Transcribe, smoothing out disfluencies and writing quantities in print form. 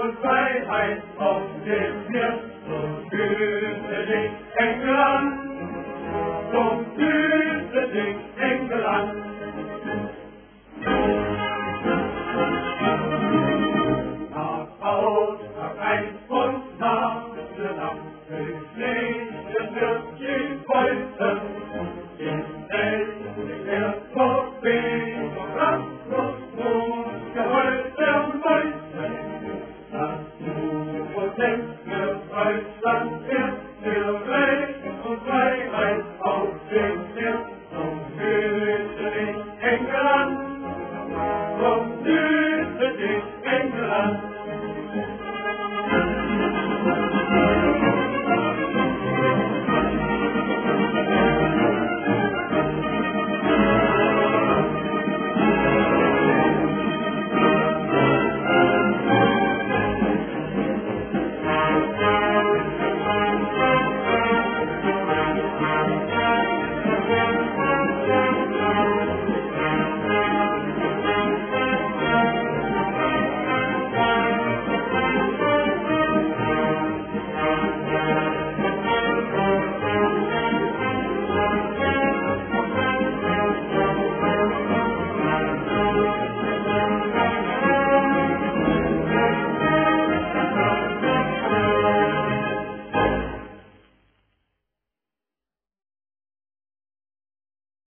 und Freiheit auf dem Meer. So grüße dich, England, so grüße dich, England. Nach Haus, nach Eis und nach der Nacht, durch Schnee, es wird jeden Wolken, in Welt, der Torpedo, Kraftlos, Geheul der Mäuse, das U-Boot, Deutschland.